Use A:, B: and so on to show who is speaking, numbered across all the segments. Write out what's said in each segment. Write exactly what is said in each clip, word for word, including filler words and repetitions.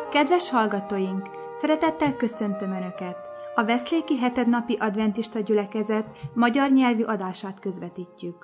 A: Kedves hallgatóink! Szeretettel köszöntöm Önöket! A Veszléki hetednapi adventista gyülekezet magyar nyelvű adását közvetítjük.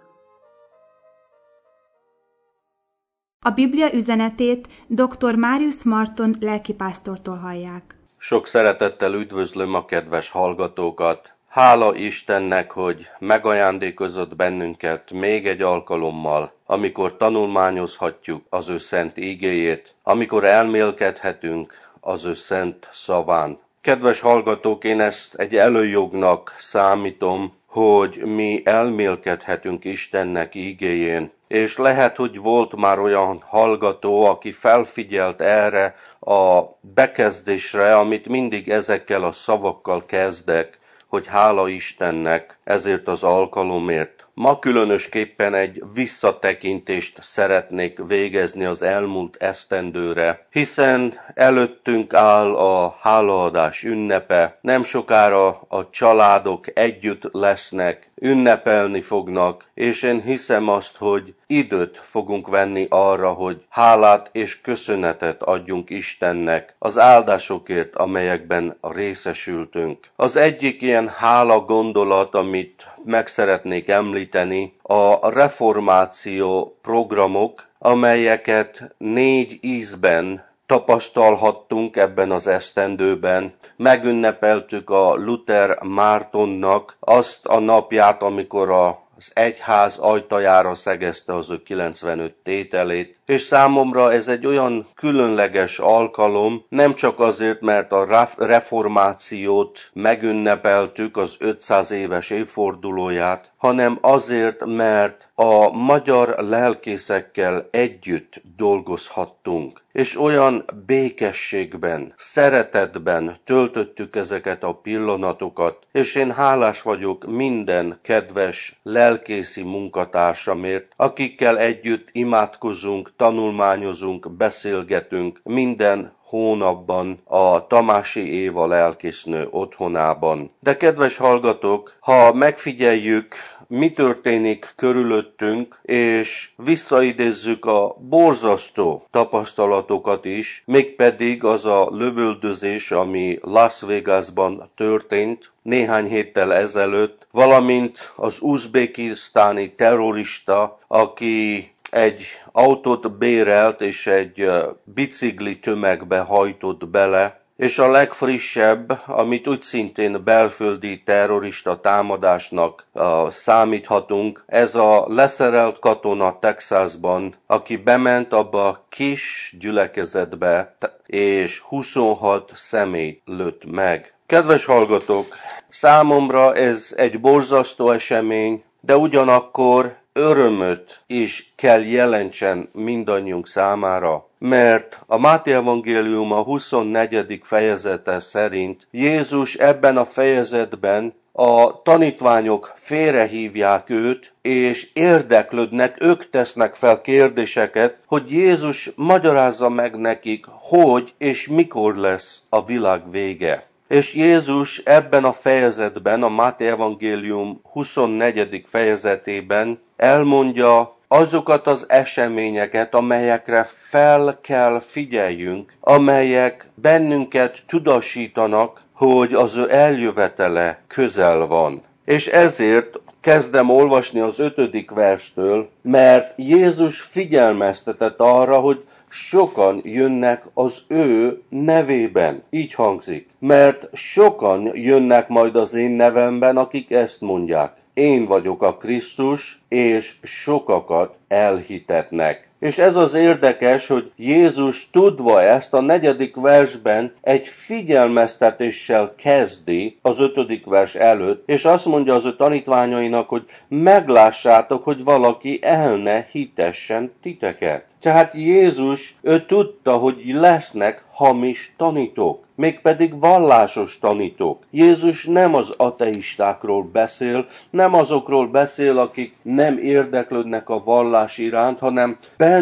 A: A Biblia üzenetét dr. Máriusz Marton lelkipásztortól hallják.
B: Sok szeretettel üdvözlöm a kedves hallgatókat! Hála Istennek, hogy megajándékozott bennünket még egy alkalommal, amikor tanulmányozhatjuk az ő szent igéjét, amikor elmélkedhetünk az ő szent szaván. Kedves hallgatók, én ezt egy előjognak számítom, hogy mi elmélkedhetünk Istennek igéjén, és lehet, hogy volt már olyan hallgató, aki felfigyelt erre a bekezdésre, amit mindig ezekkel a szavakkal kezdek, hogy hála Istennek ezért az alkalomért. Ma különösképpen egy visszatekintést szeretnék végezni az elmúlt esztendőre, hiszen előttünk áll a hálaadás ünnepe, nem sokára a családok együtt lesznek, ünnepelni fognak, és én hiszem azt, hogy időt fogunk venni arra, hogy hálát és köszönetet adjunk Istennek az áldásokért, amelyekben részesültünk. Az egyik ilyen hála gondolat, amit meg szeretnék említeni, a reformáció programok, amelyeket négy ízben tapasztalhattunk ebben az esztendőben. Megünnepeltük a Luther Mártonnak azt a napját, amikor a az egyház ajtajára szegezte az ő kilencvenöt tételét, és számomra ez egy olyan különleges alkalom, nem csak azért, mert a reformációt megünnepeltük, az ötszáz éves évfordulóját, hanem azért, mert a magyar lelkészekkel együtt dolgozhattunk, és olyan békességben, szeretetben töltöttük ezeket a pillanatokat, és én hálás vagyok minden kedves lelkészi munkatársamért, akikkel együtt imádkozunk, tanulmányozunk, beszélgetünk minden hónapban a Tamási Éva lelkésznő otthonában. De kedves hallgatók, ha megfigyeljük, mi történik körülöttünk, és visszaidézzük a borzasztó tapasztalatokat is, mégpedig az a lövöldözés, ami Las Vegasban történt néhány héttel ezelőtt, valamint az uzbekisztáni terrorista, aki egy autót bérelt és egy bicikli tömegbe hajtott bele, és a legfrissebb, amit úgy szintén belföldi terrorista támadásnak uh, számíthatunk, ez a leszerelt katona Texasban, aki bement abba a kis gyülekezetbe, és huszonhat személyt lőtt meg. Kedves hallgatók, számomra ez egy borzasztó esemény, de ugyanakkor örömöt is kell jelentsen mindannyiunk számára, mert a Máté evangélium a huszonnegyedik fejezete szerint Jézus ebben a fejezetben a tanítványok félrehívják őt, és érdeklődnek, ők tesznek fel kérdéseket, hogy Jézus magyarázza meg nekik, hogy és mikor lesz a világ vége. És Jézus ebben a fejezetben, a Máté evangélium huszonnegyedik fejezetében elmondja azokat az eseményeket, amelyekre fel kell figyeljünk, amelyek bennünket tudósítanak, hogy az ő eljövetele közel van. És ezért kezdem olvasni az ötödik verstől, mert Jézus figyelmeztetett arra, hogy sokan jönnek az ő nevében. Így hangzik. Mert sokan jönnek majd az én nevemben, akik ezt mondják. Én vagyok a Krisztus, és sokakat elhitetnek. És ez az érdekes, hogy Jézus tudva ezt a negyedik versben egy figyelmeztetéssel kezdi az ötödik vers előtt, és azt mondja az ő tanítványainak, hogy meglássátok, hogy valaki el ne hitessen titeket. Tehát Jézus, ő tudta, hogy lesznek hamis tanítók, mégpedig vallásos tanítók. Jézus nem az ateistákról beszél, nem azokról beszél, akik nem érdeklődnek a vallás iránt, hanem bent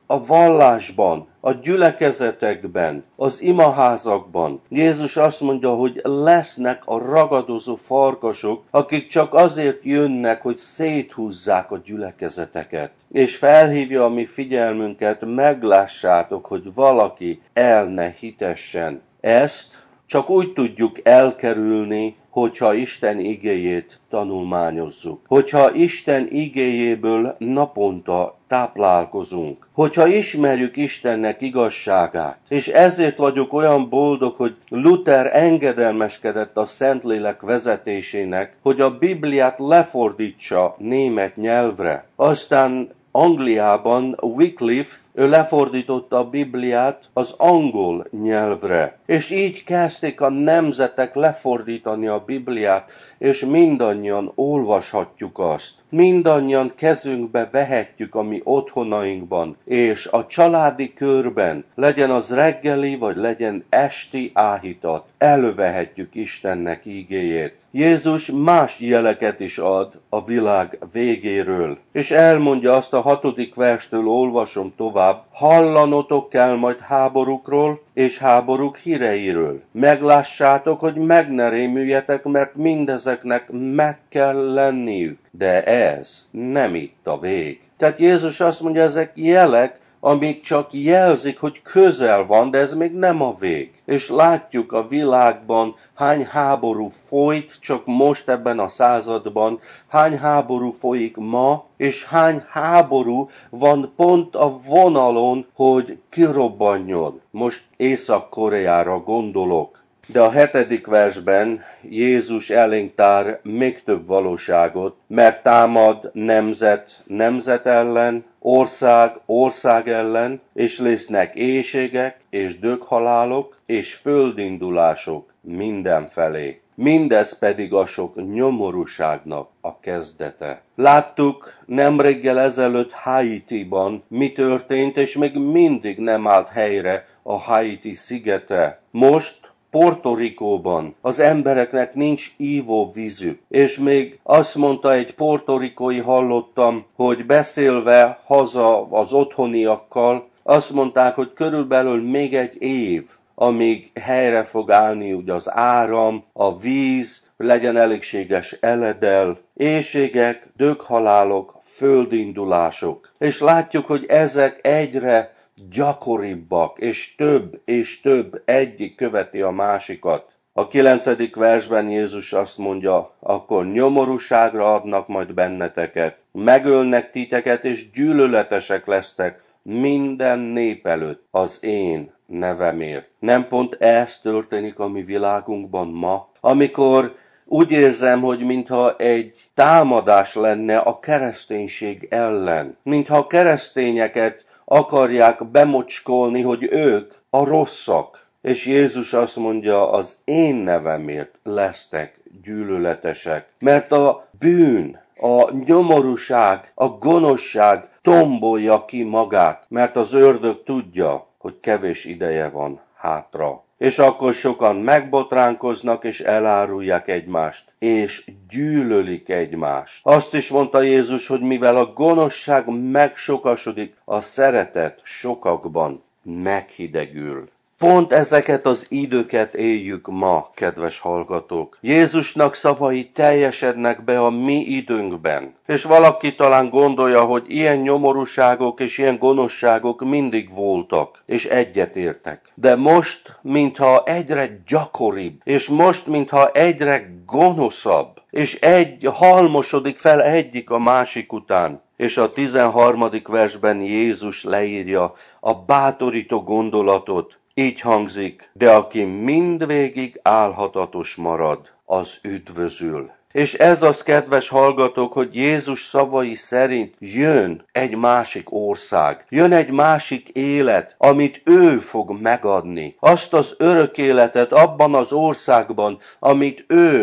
B: a vallásban, a gyülekezetekben, az imaházakban. Jézus azt mondja, hogy lesznek a ragadozó farkasok, akik csak azért jönnek, hogy széthúzzák a gyülekezeteket. És felhívja a mi figyelmünket, meglássátok, hogy valaki el ne hitessen. Ezt csak úgy tudjuk elkerülni, hogyha Isten igéjét tanulmányozzuk. Hogyha Isten igéjéből naponta táplálkozunk. Hogyha ismerjük Istennek igazságát. És ezért vagyok olyan boldog, hogy Luther engedelmeskedett a Szentlélek vezetésének, hogy a Bibliát lefordítsa német nyelvre. Aztán Angliában Wycliffe, ő lefordította a Bibliát az angol nyelvre. És így kezdték a nemzetek lefordítani a Bibliát, és mindannyian olvashatjuk azt. Mindannyian kezünkbe vehetjük a mi otthonainkban, és a családi körben, legyen az reggeli, vagy legyen esti áhítat, elővehetjük Istennek igéjét. Jézus más jeleket is ad a világ végéről, és elmondja azt a hatodik verstől, olvasom tovább, hallanotok kell majd háborúkról, és háborúk híreiről. Meglássátok, hogy meg ne rémüljetek, mert mindezeknek meg kell lenniük. De ez nem itt a vég. Tehát Jézus azt mondja, ezek jelek, amik csak jelzik, hogy közel van, de ez még nem a vég. És látjuk a világban, hány háború folyt, csak most ebben a században, hány háború folyik ma, és hány háború van pont a vonalon, hogy kirobbanjon. Most Észak-Koreára gondolok. De a hetedik versben Jézus elénk tár még több valóságot, mert támad nemzet nemzet ellen, ország ország ellen, és lesznek éhségek, és döghalálok, és földindulások mindenfelé. Mindez pedig a sok nyomorúságnak a kezdete. Láttuk nemréggel ezelőtt Haitiban, mi történt, és még mindig nem állt helyre a Haiti szigete. Most Puerto Ricóban az embereknek nincs ivóvízük, és még azt mondta egy portorikói, hallottam, hogy beszélve haza az otthoniakkal, azt mondták, hogy körülbelül még egy év, amíg helyre fog állni ugye az áram, a víz, legyen elégséges eledel, éhségek, döghalálok, földindulások. És látjuk, hogy ezek egyre gyakoribbak, és több és több, egyik követi a másikat. A kilencedik versben Jézus azt mondja, akkor nyomorúságra adnak majd benneteket, megölnek titeket, és gyűlöletesek lesztek minden nép előtt az én nevemért. Nem pont ez történik a mi világunkban ma, amikor úgy érzem, hogy mintha egy támadás lenne a kereszténység ellen, mintha a keresztényeket akarják bemocskolni, hogy ők a rosszak. És Jézus azt mondja, az én nevemért lesztek gyűlöletesek. Mert a bűn, a nyomorúság, a gonoszság tombolja ki magát, mert az ördög tudja, hogy kevés ideje van hátra. És akkor sokan megbotránkoznak, és elárulják egymást, és gyűlölik egymást. Azt is mondta Jézus, hogy mivel a gonoszság megsokasodik, a szeretet sokakban meghidegül. Pont ezeket az időket éljük ma, kedves hallgatók. Jézusnak szavai teljesednek be a mi időnkben. És valaki talán gondolja, hogy ilyen nyomorúságok és ilyen gonoszságok mindig voltak, és egyetértek. De most, mintha egyre gyakoribb, és most, mintha egyre gonoszabb, és egy halmosodik fel egyik a másik után. És a tizenharmadik versben Jézus leírja a bátorító gondolatot. Így hangzik, de aki mindvégig álhatatos marad, az üdvözül. És ez az, kedves hallgatók, hogy Jézus szavai szerint jön egy másik ország, jön egy másik élet, amit ő fog megadni. Azt az örök életet abban az országban, amit ő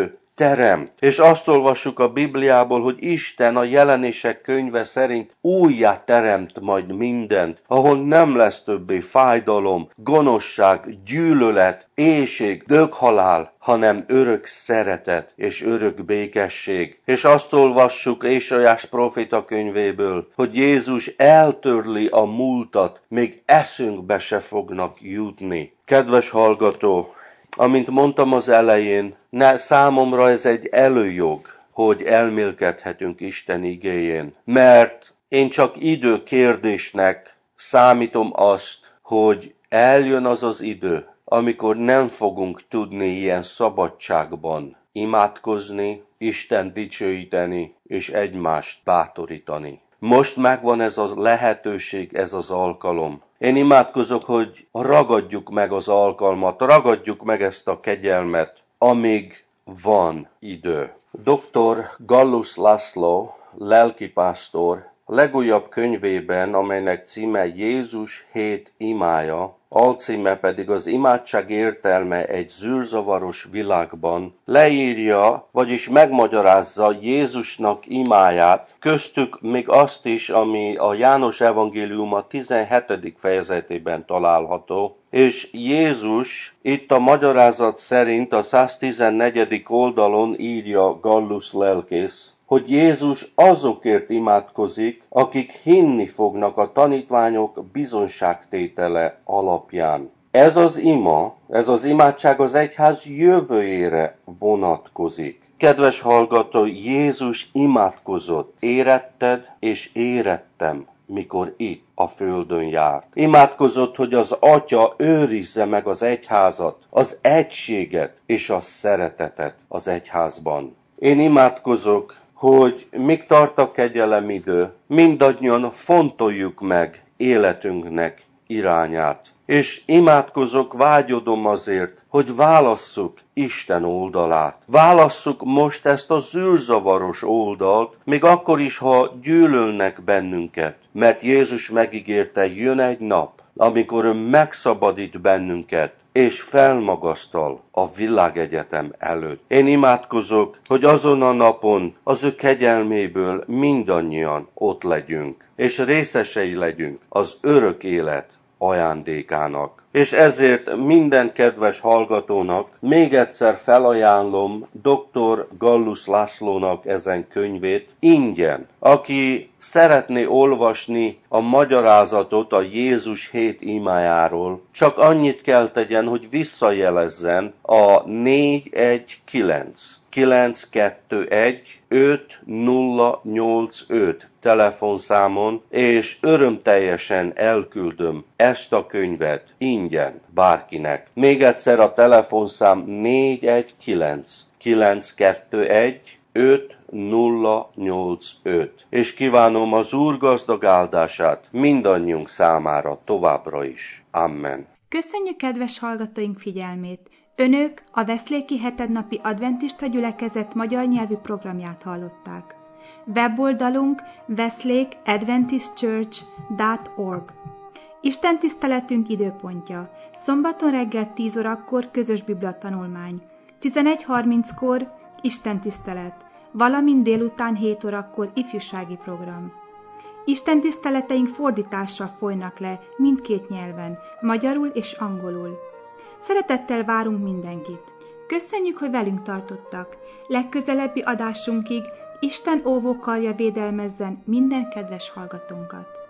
B: teremt. És azt olvassuk a Bibliából, hogy Isten a Jelenések könyve szerint újjá teremt majd mindent, ahol nem lesz többé fájdalom, gonoszság, gyűlölet, éhség, döghalál, hanem örök szeretet és örök békesség. És azt olvassuk Ézsaiás próféta könyvéből, hogy Jézus eltörli a múltat, még eszünkbe se fognak jutni. Kedves hallgató, amint mondtam az elején, ne, számomra ez egy előjog, hogy elmélkedhetünk Isten igéjén, mert én csak időkérdésnek számítom azt, hogy eljön az az idő, amikor nem fogunk tudni ilyen szabadságban imádkozni, Isten dicsőíteni és egymást bátorítani. Most megvan ez a lehetőség, ez az alkalom. Én imádkozok, hogy ragadjuk meg az alkalmat, ragadjuk meg ezt a kegyelmet, amíg van idő. doktor Gallus László, lelkipásztor, legújabb könyvében, amelynek címe Jézus hét imája, alcíme pedig az imádság értelme egy zűrzavaros világban, leírja, vagyis megmagyarázza Jézusnak imáját, köztük még azt is, ami a János evangéliuma tizenhetedik fejezetében található, és Jézus itt a magyarázat szerint a száztizennegyedik oldalon írja Gallus lelkész, hogy Jézus azokért imádkozik, akik hinni fognak a tanítványok bizonságtétele alapján. Ez az ima, ez az imádság az egyház jövőjére vonatkozik. Kedves hallgató, Jézus imádkozott, éretted és érettem, mikor itt a földön járt. Imádkozott, hogy az Atya őrizze meg az egyházat, az egységet és a szeretetet az egyházban. Én imádkozok, hogy míg tart a kegyelem idő, mindannyian fontoljuk meg életünknek irányát. És imádkozok, vágyodom azért, hogy válasszuk Isten oldalát. Válasszuk most ezt a zűrzavaros oldalt, még akkor is, ha gyűlölnek bennünket. Mert Jézus megígérte, jön egy nap, amikor ő megszabadít bennünket, és felmagasztal a világegyetem előtt. Én imádkozok, hogy azon a napon az ő kegyelméből mindannyian ott legyünk, és részesei legyünk az örök élet ajándékának. És ezért minden kedves hallgatónak még egyszer felajánlom doktor Gallus Lászlónak ezen könyvét ingyen. Aki szeretné olvasni a magyarázatot a Jézus hét imájáról, csak annyit kell tegyen, hogy visszajelezzen a négy egy kilenc kilenc kettő egy öt nulla nyolc öt telefonszámon, és örömteljesen elküldöm ezt a könyvet ingyen bárkinek. Még egyszer a telefonszám négy egy kilenc kilenc kettő egy öt nulla nyolc öt. És kívánom az Úr gazdag áldását mindannyiunk számára továbbra is. Amen.
A: Köszönjük kedves hallgatóink figyelmét! Önök a Veszléki hetednapi adventista gyülekezet magyar nyelvű programját hallották. Weboldalunk weslake adventist church dot org. Isten tiszteletünk időpontja: szombaton reggel tíz órakor közös bibliatanulmány, tizenegy harminckor Isten tisztelet, valamint délután hét órakor ifjúsági program. Isten tiszteleteink fordítással folynak le mindkét nyelven, magyarul és angolul. Szeretettel várunk mindenkit. Köszönjük, hogy velünk tartottak. Legközelebbi adásunkig Isten óvókarja védelmezzen minden kedves hallgatónkat.